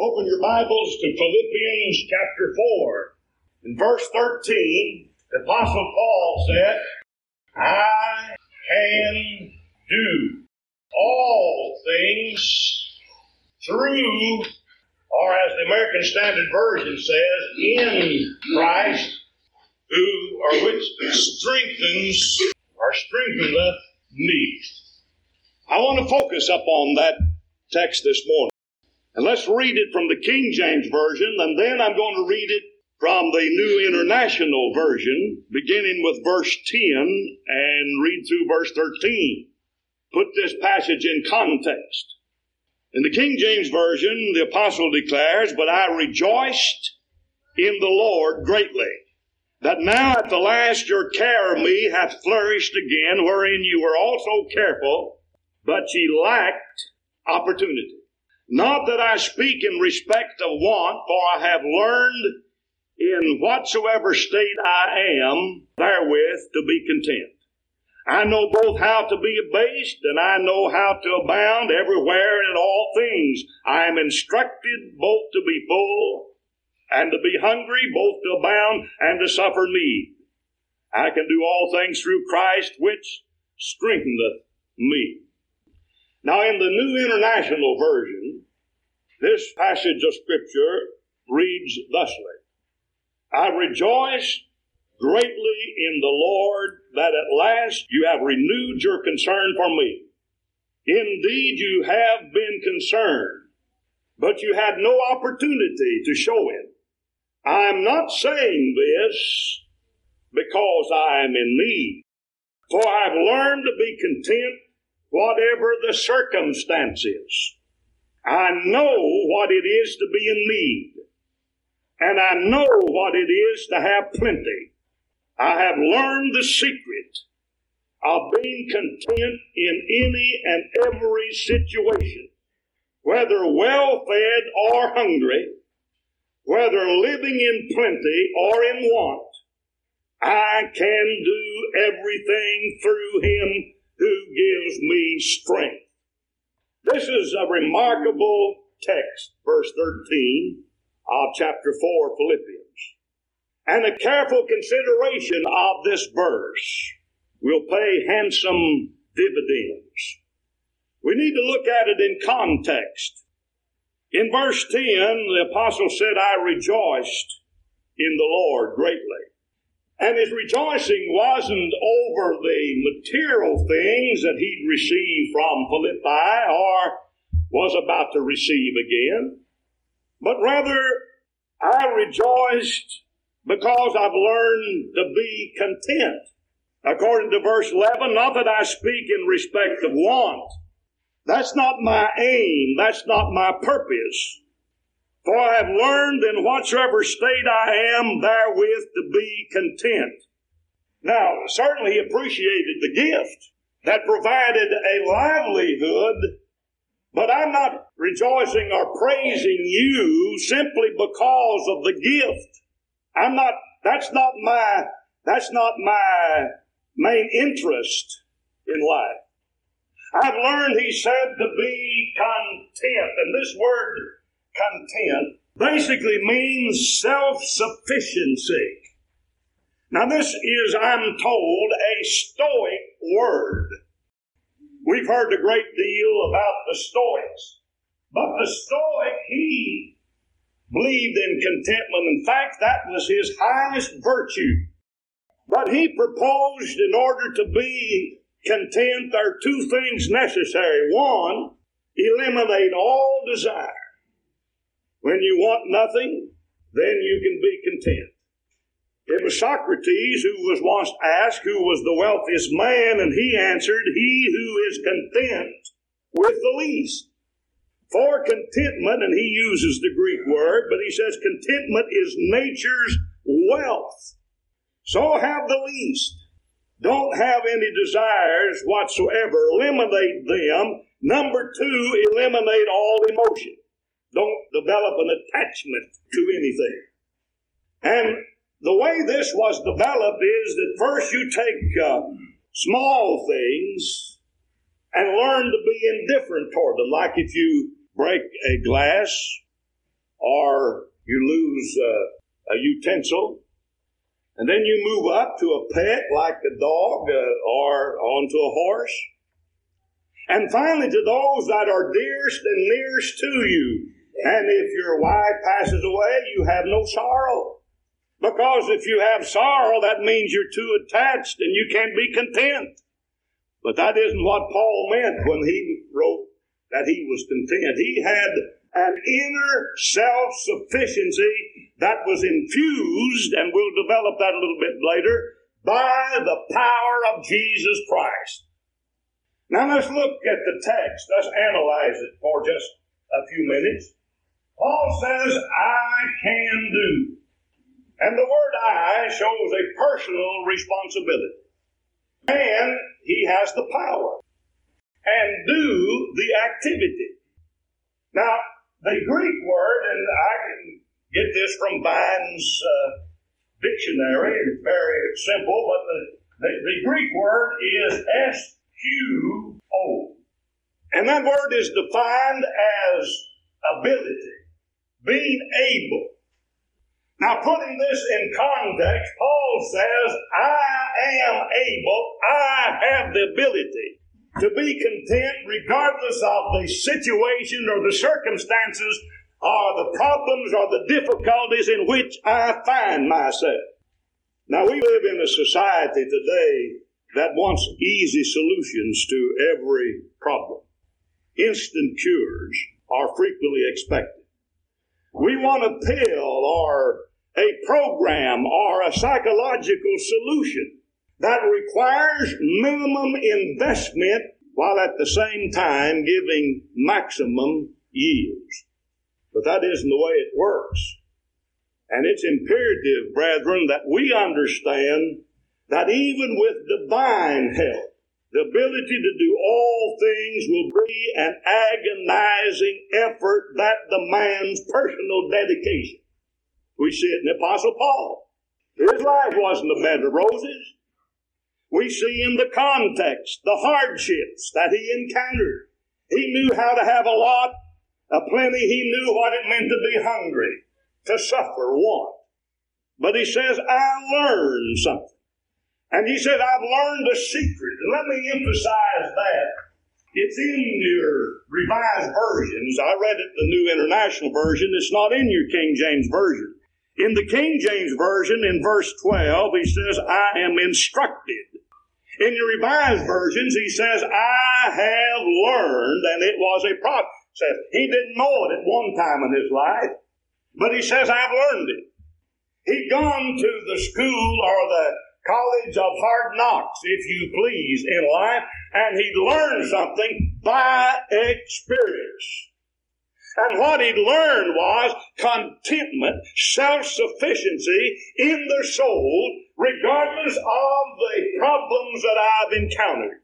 Open your Bibles to Philippians chapter 4. In verse 13, the Apostle Paul said, I can do all things through, or as the American Standard Version says, in Christ, which strengtheneth me. I want to focus up on that text this morning. And let's read it from the King James Version, and then I'm going to read it from the New International Version, beginning with verse 10 and read through verse 13. Put this passage in context. In the King James Version, the apostle declares, But I rejoiced in the Lord greatly, that now at the last your care of me hath flourished again, wherein you were also careful, but ye lacked opportunity. Not that I speak in respect of want, for I have learned in whatsoever state I am therewith to be content. I know both how to be abased, and I know how to abound everywhere and in all things. I am instructed both to be full and to be hungry, both to abound and to suffer need. I can do all things through Christ, which strengtheneth me. Now, in the New International Version, this passage of Scripture reads thusly, I rejoice greatly in the Lord that at last you have renewed your concern for me. Indeed, you have been concerned, but you had no opportunity to show it. I am not saying this because I am in need, for I have learned to be content whatever the circumstances. I know what it is to be in need, and I know what it is to have plenty. I have learned the secret of being content in any and every situation, whether well-fed or hungry, whether living in plenty or in want. I can do everything through Him who gives me strength. This is a remarkable text, verse 13 of chapter 4 Philippians. And a careful consideration of this verse will pay handsome dividends. We need to look at it in context. In verse 10, the apostle said, I rejoiced in the Lord greatly. And his rejoicing wasn't over the material things that he'd received from Philippi or was about to receive again, but rather, I rejoiced because I've learned to be content. According to verse 11, not that I speak in respect of want. That's not my aim. That's not my purpose. For I have learned in whatsoever state I am therewith to be content. Now, certainly he appreciated the gift that provided a livelihood, but I'm not rejoicing or praising you simply because of the gift. That's not my main interest in life. I've learned, he said, to be content. And this word content basically means self-sufficiency. Now this is, I'm told, a Stoic word. We've heard a great deal about the Stoics. But the Stoic, he believed in contentment. In fact, that was his highest virtue. But he proposed in order to be content, there are two things necessary. One, eliminate all desire. When you want nothing, then you can be content. It was Socrates who was once asked who was the wealthiest man, and he answered, he who is content with the least. For contentment, and he uses the Greek word, but he says contentment is nature's wealth. So have the least. Don't have any desires whatsoever. Eliminate them. Number two, eliminate all emotion. Don't develop an attachment to anything. And the way this was developed is that first you take small things and learn to be indifferent toward them. Like if you break a glass or you lose a utensil, and then you move up to a pet like a dog or onto a horse, and finally to those that are dearest and nearest to you. And if your wife passes away, you have no sorrow. Because if you have sorrow, that means you're too attached and you can't be content. But that isn't what Paul meant when he wrote that he was content. He had an inner self-sufficiency that was infused, and we'll develop that a little bit later, by the power of Jesus Christ. Now let's look at the text. Let's analyze it for just a few minutes. Paul says, I can do. And the word I shows a personal responsibility. And he has the power. And do the activity. Now, the Greek word, and I can get this from Vine's dictionary, it's very simple, but the Greek word is S-Q-O. And that word is defined as ability, being able. Now, putting this in context, Paul says, I am able, I have the ability to be content regardless of the situation or the circumstances or the problems or the difficulties in which I find myself. Now, we live in a society today that wants easy solutions to every problem. Instant cures are frequently expected. We want a pill or a program or a psychological solution that requires minimum investment while at the same time giving maximum yields. But that isn't the way it works. And it's imperative, brethren, that we understand that even with divine help, the ability to do all things will be an agonizing effort that demands personal dedication. We see it in the Apostle Paul. His life wasn't a bed of roses. We see in the context the hardships that he encountered. He knew how to have a lot, a plenty. He knew what it meant to be hungry, to suffer want. But he says, I learned something. And he said, I've learned a secret. And let me emphasize that. It's in your revised versions. I read it in the New International Version. It's not in your King James Version. In the King James Version, in verse 12, he says, I am instructed. In your revised versions, he says, I have learned, and it was a prophet. Says he didn't know it at one time in his life, but he says, I've learned it. He'd gone to the school or the college of hard knocks, if you please, in life, and he'd learned something by experience. And what he'd learned was contentment, self-sufficiency in the soul, regardless of the problems that I've encountered.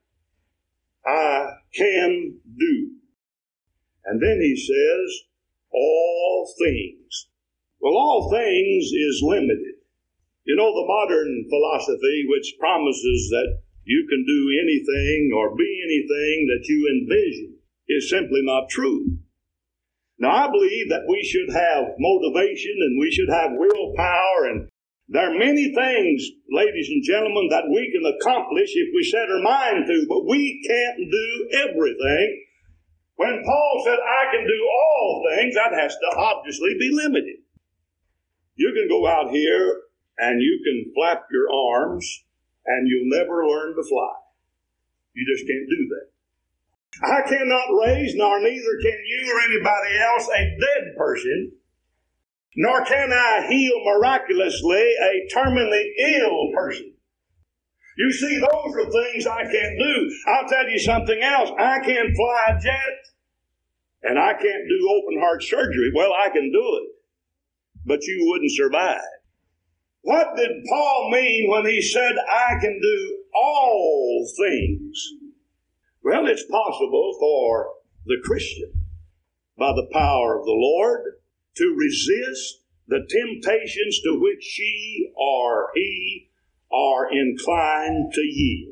I can do. And then he says, all things. Well, all things is limited. You know, the modern philosophy, which promises that you can do anything or be anything that you envision, is simply not true. Now, I believe that we should have motivation and we should have willpower, and there are many things, ladies and gentlemen, that we can accomplish if we set our mind to, but we can't do everything. When Paul said, I can do all things, that has to obviously be limited. You can go out here and you can flap your arms and you'll never learn to fly. You just can't do that. I cannot raise, nor neither can you or anybody else, a dead person, nor can I heal miraculously a terminally ill person. You see, those are things I can't do. I'll tell you something else. I can't fly a jet, and I can't do open heart surgery. Well, I can do it, but you wouldn't survive. What did Paul mean when he said, I can do all things? Well, it's possible for the Christian, by the power of the Lord, to resist the temptations to which she or he are inclined to yield.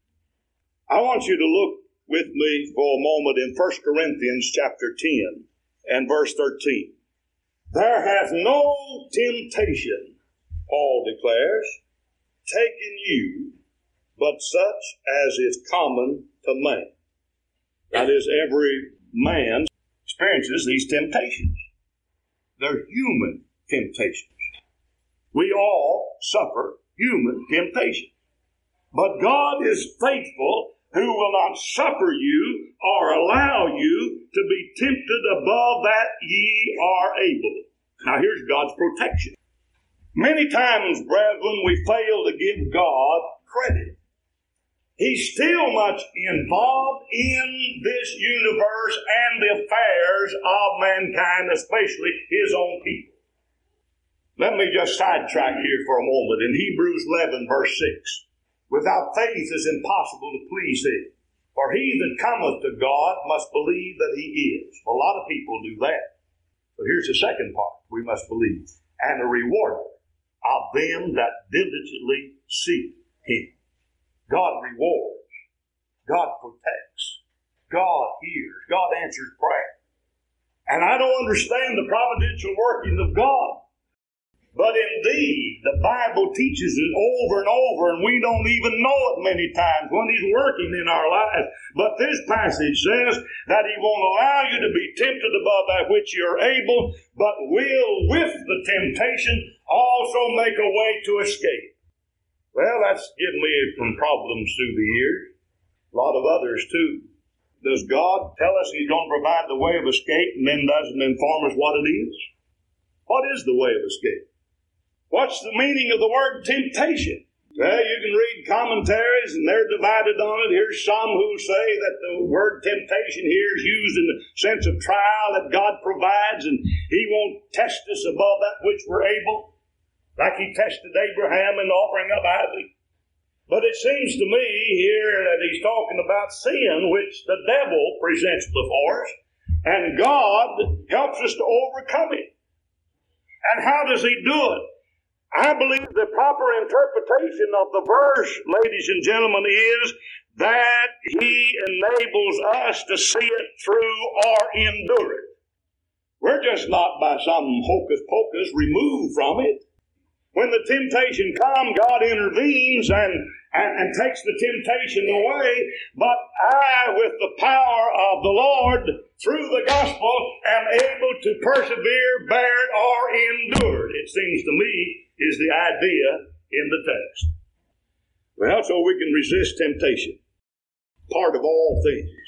I want you to look with me for a moment in 1 Corinthians chapter 10 and verse 13. There hath no temptation, Paul declares, taken you, but such as is common to man. That is, every man experiences these temptations. They're human temptations. We all suffer human temptations. But God is faithful, who will not suffer you or allow you to be tempted above that ye are able. Now here's God's protection. Many times, brethren, we fail to give God credit. He's still much involved in this universe and the affairs of mankind, especially His own people. Let me just sidetrack here for a moment. In Hebrews 11, verse 6, without faith it is impossible to please Him. For he that cometh to God must believe that He is. Well, a lot of people do that. But here's the second part we must believe. And a rewarder of them that diligently seek Him. God rewards. God protects. God hears. God answers prayer. And I don't understand the providential working of God. But indeed, the Bible teaches it over and over, and we don't even know it many times when He's working in our lives. But this passage says that He won't allow you to be tempted above that which you're able, but will, with the temptation, also make a way to escape. Well, that's given me some problems through the years. A lot of others, too. Does God tell us He's going to provide the way of escape and then doesn't inform us what it is? What is the way of escape? What's the meaning of the word temptation? Well, you can read commentaries and they're divided on it. Here's some who say that the word temptation here is used in the sense of trial that God provides and He won't test us above that which we're able, like He tested Abraham in the offering of Isaac. But it seems to me here that He's talking about sin, which the devil presents before us, and God helps us to overcome it. And how does He do it? I believe the proper interpretation of the verse, ladies and gentlemen, is that He enables us to see it through or endure it. We're just not by some hocus pocus removed from it. When the temptation comes, God intervenes and takes the temptation away. But I, with the power of the Lord, through the gospel, am able to persevere, bear it, or endure it. It seems to me is the idea in the text. Well, so we can resist temptation. Part of all things.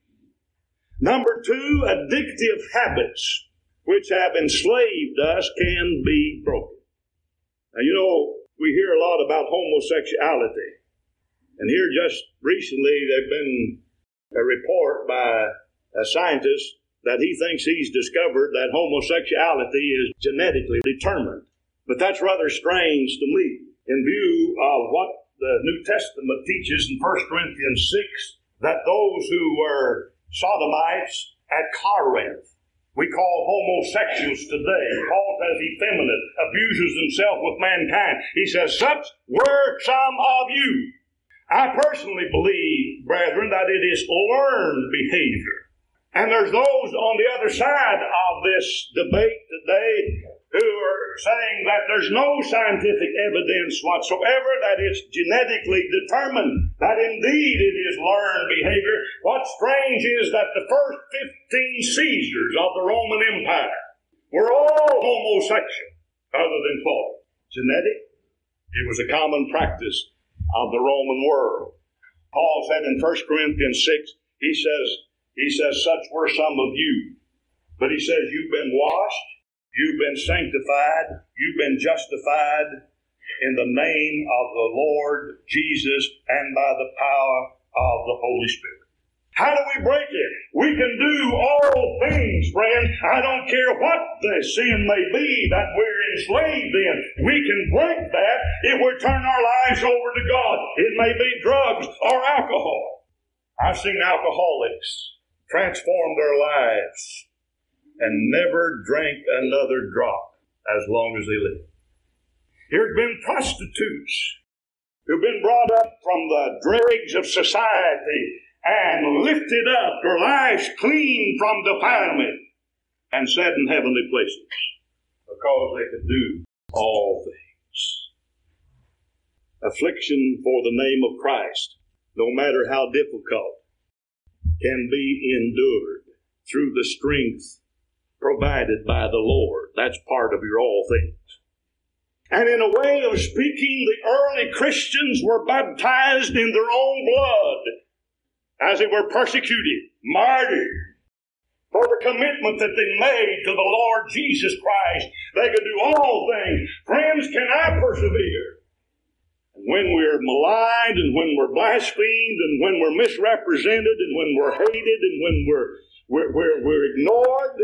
Number 2, addictive habits which have enslaved us can be broken. Now, you know, we hear a lot about homosexuality. And here just recently there's been a report by a scientist that he thinks he's discovered that homosexuality is genetically determined. But that's rather strange to me in view of what the New Testament teaches in 1 Corinthians 6, that those who were sodomites at Corinth, we call homosexuals today. Paul says effeminate, abuses himself with mankind. He says, such were some of you. I personally believe, brethren, that it is learned behavior. And there's those on the other side of this debate today who are saying that there's no scientific evidence whatsoever that it's genetically determined, that indeed it is learned behavior. What's strange is that the first 15 Caesars of the Roman Empire were all homosexual, other than Paul. Genetic? It was a common practice of the Roman world. Paul said in 1 Corinthians 6, he says, such were some of you. But he says, you've been washed, you've been sanctified, you've been justified in the name of the Lord Jesus and by the power of the Holy Spirit. How do we break it? We can do all things, friend. I don't care what the sin may be that we're enslaved in. We can break that if we turn our lives over to God. It may be drugs or alcohol. I've seen alcoholics transform their lives and never drank another drop as long as they lived. There's been prostitutes who've been brought up from the dregs of society and lifted up, their lives clean from defilement and set in heavenly places. because they could do all things. Affliction for the name of Christ, no matter how difficult, can be endured through the strength provided by the Lord. That's part of your all things. And in a way of speaking, the early Christians were baptized in their own blood as they were persecuted, martyred, for the commitment that they made to the Lord Jesus Christ. They could do all things. Friends, can I persevere? And when we're maligned, and when we're blasphemed, and when we're misrepresented, and when we're hated, and when we're ignored,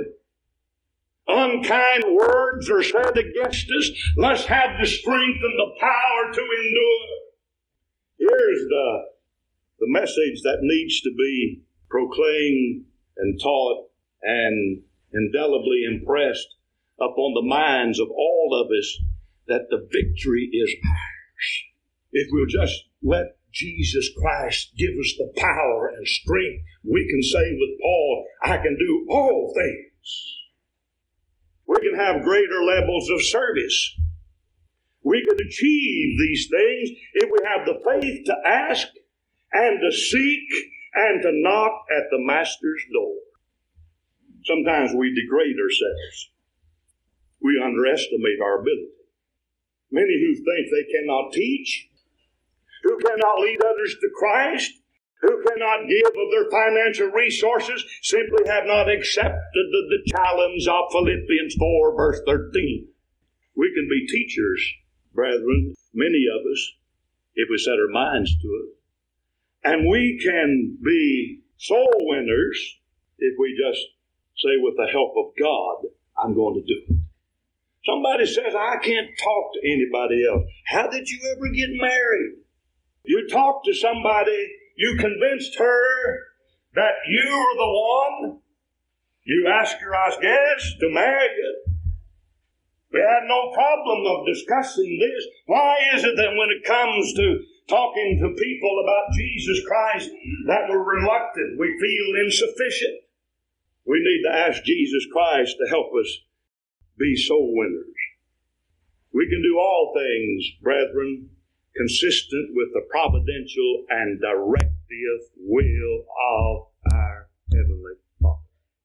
unkind words are said against us, let's have the strength and the power to endure. Here's the message that needs to be proclaimed and taught and indelibly impressed upon the minds of all of us, that the victory is ours. If we'll just let Jesus Christ give us the power and strength, we can say with Paul, I can do all things. We can have greater levels of service. We can achieve these things if we have the faith to ask and to seek and to knock at the Master's door. Sometimes we degrade ourselves. We underestimate our ability. Many who think they cannot teach, who cannot lead others to Christ, who cannot give of their financial resources, simply have not accepted the challenge of Philippians 4, verse 13. We can be teachers, brethren, many of us, if we set our minds to it. And we can be soul winners if we just say, with the help of God, I'm going to do it. Somebody says, I can't talk to anybody else. How did you ever get married? You talked to somebody, you convinced her that you were the one. You asked her, I guess, to marry you. We had no problem of discussing this. Why is it that when it comes to talking to people about Jesus Christ, that we're reluctant, we feel insufficient? We need to ask Jesus Christ to help us be soul winners. We can do all things, brethren, consistent with the providential and directive will of our Heavenly Father.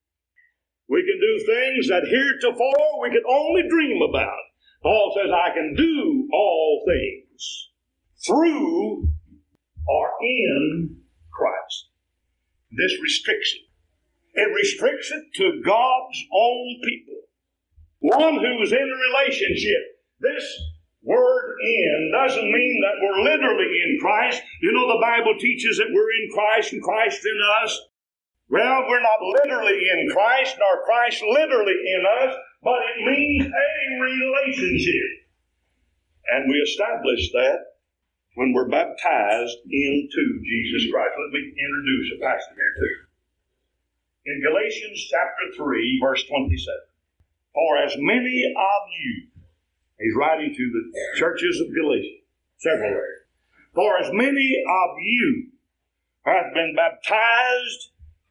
We can do things that heretofore we could only dream about. Paul says, I can do all things through or in Christ. This restriction, it restricts it to God's own people. One who is in a relationship. This word in doesn't mean that we're literally in Christ. You know, the Bible teaches that we're in Christ and Christ in us. Well, we're not literally in Christ, nor Christ literally in us, but it means a relationship. And we establish that when we're baptized into Jesus Christ. Let me introduce a passage here too. In Galatians chapter 3, verse 27. For as many of you, he's writing to the churches of Galatia, several areas. For as many of you have been baptized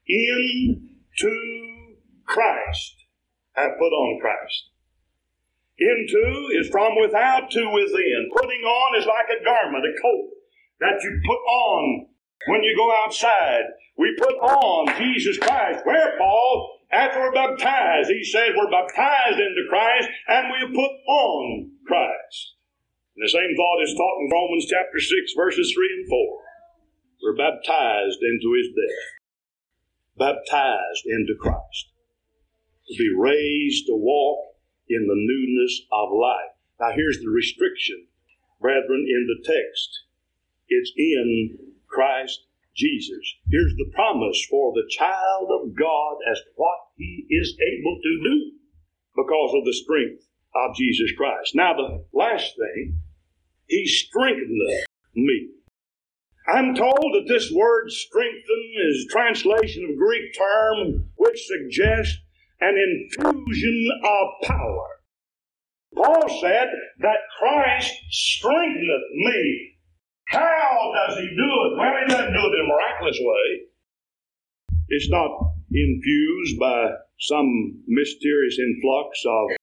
into Christ, have put on Christ. Into is from without to within. Putting on is like a garment, a coat that you put on when you go outside. We put on Jesus Christ. Where, Paul? After we're baptized, he says we're baptized into Christ and we put on Christ. And the same thought is taught in Romans chapter 6, verses 3 and 4. We're baptized into his death. Baptized into Christ. To be raised to walk in the newness of life. Now here's the restriction, brethren, in the text. It's in Christ Jesus. Here's the promise for the child of God as to what he is able to do because of the strength of Jesus Christ. Now the last thing, he strengtheneth me. I'm told that this word strengthen is a translation of a Greek term which suggests an infusion of power. Paul said that Christ strengtheneth me. How does he do it? Well, he doesn't do it in a miraculous way. It's not infused by some mysterious influx of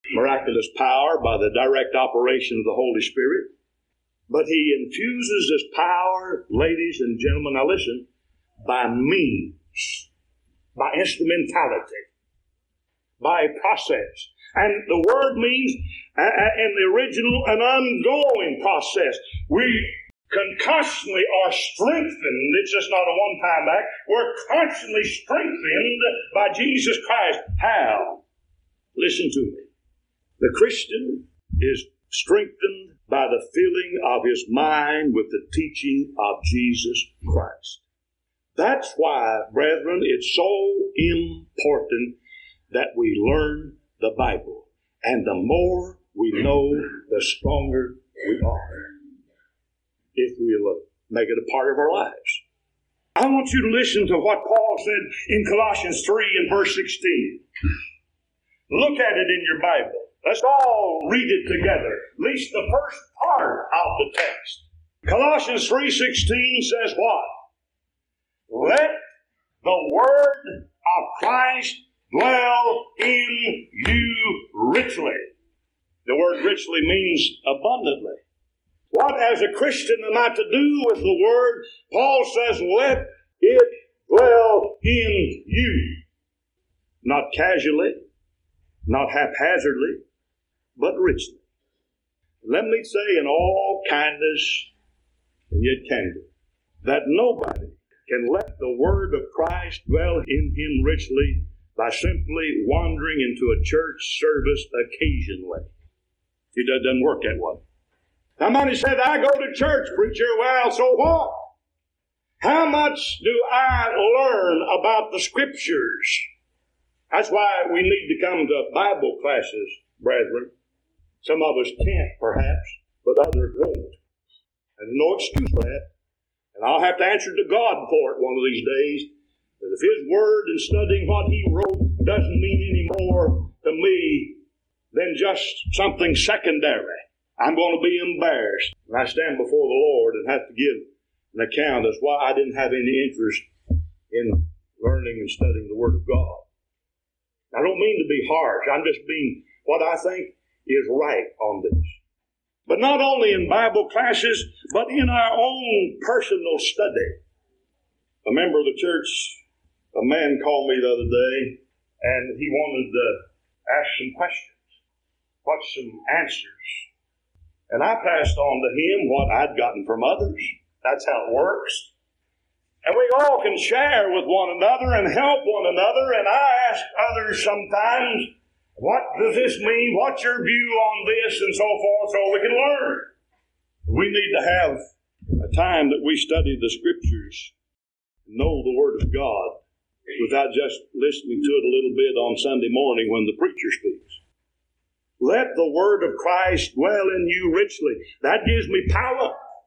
miraculous power by the direct operation of the Holy Spirit. But He infuses this power, ladies and gentlemen, now listen, by means, by instrumentality, by process. And the word means, in the original, an ongoing process. We constantly are strengthened. It's just not a one-time act. We're constantly strengthened by Jesus Christ. How? Listen to me. The Christian is strengthened by the filling of his mind with the teaching of Jesus Christ. That's why, brethren, it's so important that we learn the Bible. And the more we know, the stronger we are, if we'll make it a part of our lives. I want you to listen to what Paul said in Colossians 3 and verse 16. Look at it in your Bible. Let's all read it together, at least the first part of the text. Colossians 3:16 says what? Let the word of Christ dwell in you richly. The word richly means abundantly. What as a Christian am I to do with the word? Paul says, let it dwell in you. Not casually, not haphazardly, but richly. Let me say in all kindness and yet candor, that nobody can let the word of Christ dwell in him richly by simply wandering into a church service occasionally. It doesn't work that way. Somebody said, I go to church, preacher. Well, so what? How much do I learn about the Scriptures? That's why we need to come to Bible classes, brethren. Some of us can't, perhaps, but others won't. And there's no excuse for that. And I'll have to answer to God for it one of these days. That if His Word and studying what He wrote doesn't mean any more to me than just something secondary, I'm going to be embarrassed when I stand before the Lord and have to give an account as why I didn't have any interest in learning and studying the Word of God. I don't mean to be harsh. I'm just being what I think is right on this. But not only in Bible classes, but in our own personal study. A member of the church, a man called me the other day, and he wanted to ask some questions, what's some answers. And I passed on to him what I'd gotten from others. That's how it works. And we all can share with one another and help one another. And I ask others sometimes, what does this mean? What's your view on this? And so forth, so we can learn. We need to have a time that we study the Scriptures, know the Word of God, without just listening to it a little bit on Sunday morning when the preacher speaks. Let the word of Christ dwell in you richly. That gives me power.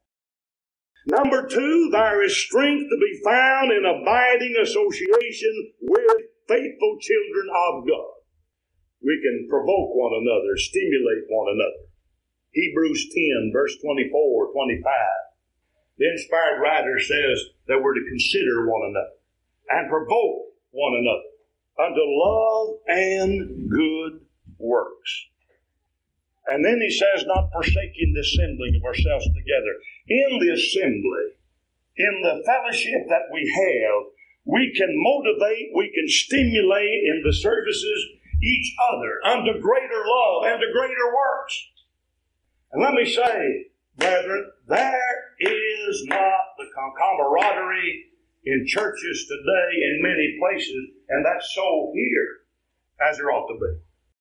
Number two, there is strength to be found in abiding association with faithful children of God. We can provoke one another, stimulate one another. Hebrews 10, verse 24, 25. The inspired writer says that we're to consider one another and provoke one another unto love and good works. And then he says, not forsaking the assembling of ourselves together. In the assembly, in the fellowship that we have, we can motivate, we can stimulate in the services each other unto greater love and to greater works. And let me say, brethren, there is not the camaraderie in churches today in many places, and that's so here as there ought to be.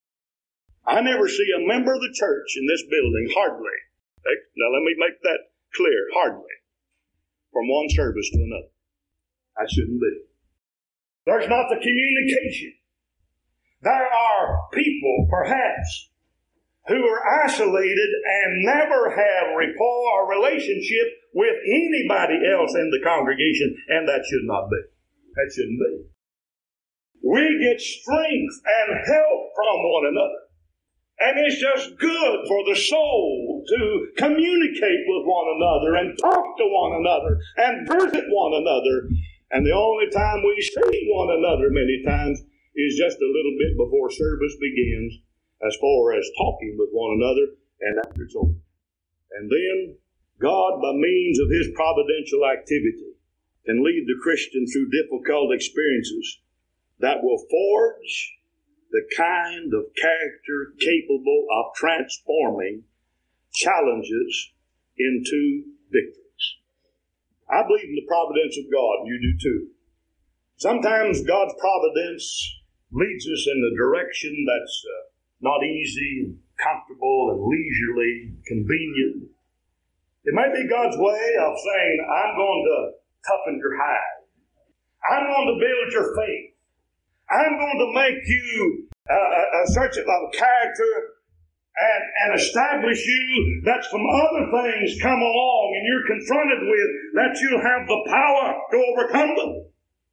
I never see a member of the church in this building, hardly. Now let me make that clear, hardly, from one service to another. That shouldn't be. There's not the communication. There are people, perhaps, who are isolated and never have rapport or relationship with anybody else in the congregation, and that should not be. That shouldn't be. We get strength and help from one another. And it's just good for the soul to communicate with one another and talk to one another and visit one another. And the only time we see one another many times is just a little bit before service begins. as far as talking with one another, and after it's over. And then God, by means of His providential activity, can lead the Christian through difficult experiences that will forge the kind of character capable of transforming challenges into victories. I believe in the providence of God, and you do too. Sometimes God's providence leads us in a direction that's not easy and comfortable and leisurely, convenient. It may be God's way of saying, I'm going to toughen your hide. I'm going to build your faith. I'm going to make you a certain character and establish you that some other things come along and you're confronted with, that you'll have the power to overcome them.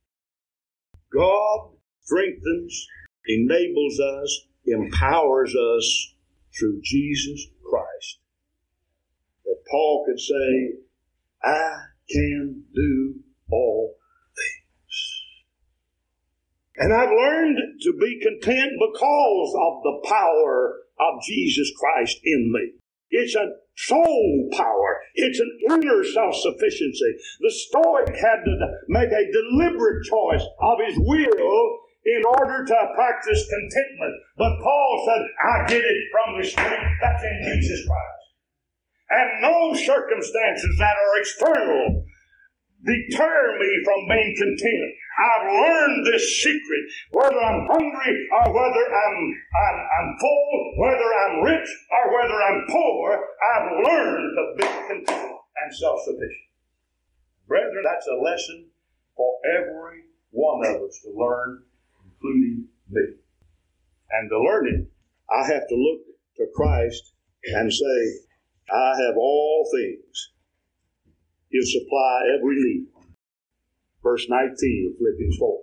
God strengthens, enables us, empowers us through Jesus Christ. That Paul could say, I can do all things. And I've learned to be content because of the power of Jesus Christ in me. It's a soul power. It's an inner self-sufficiency. The Stoic had to make a deliberate choice of his will in order to practice contentment. But Paul said, I get it from the strength that's in Jesus Christ. And no circumstances that are external deter me from being content. I've learned this secret. Whether I'm hungry or whether I'm full, whether I'm rich or whether I'm poor, I've learned to be content and self-sufficient. Brethren, that's a lesson for every one of us to learn, including me. And to learn it, I have to look to Christ and say, I have all things. He'll supply every need. Verse 19 of Philippians 4.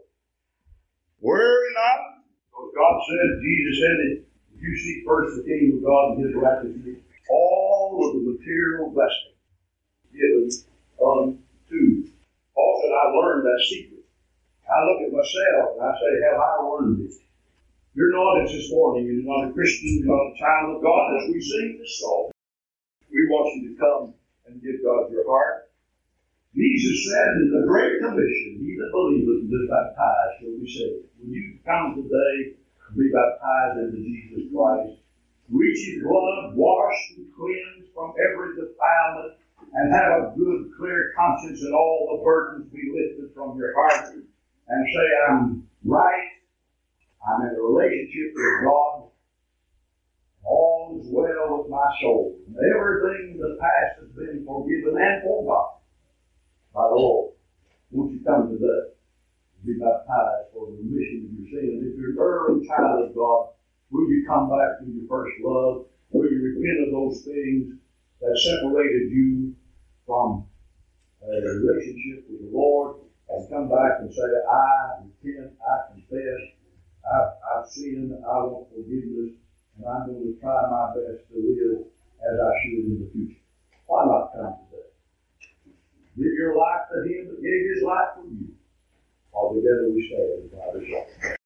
Worry not, because God said, Jesus said that if you seek first the kingdom of God and His righteousness, all of the material blessings given unto you. Paul said, I learned that secret. I look at myself and I say, have I learned it? You're not as this morning. You're not a Christian. You're not a child of God. As we sing this song, we want you to come and give God your heart. Jesus said in the Great Commission, he that believeth and is baptized shall be saved. When you come today and be baptized into Jesus Christ, reach His blood, wash and cleanse from every defilement, and have a good, clear conscience, and all the burdens be lifted from your heart, and say, I'm right, I'm in a relationship with God, all is well with my soul, and everything in the past has been forgiven and forgotten by the Lord. Won't you come today and be baptized for the remission of your sin? If you're an early child of God, will you come back to your first love? Will you repent of those things that separated you from a relationship with the Lord, and come back and say, I repent, I confess, I've sinned, I want forgiveness, and I'm going to try my best to live as I should in the future? Why not come today? Give your life to Him that gave His life for you. All together we stand.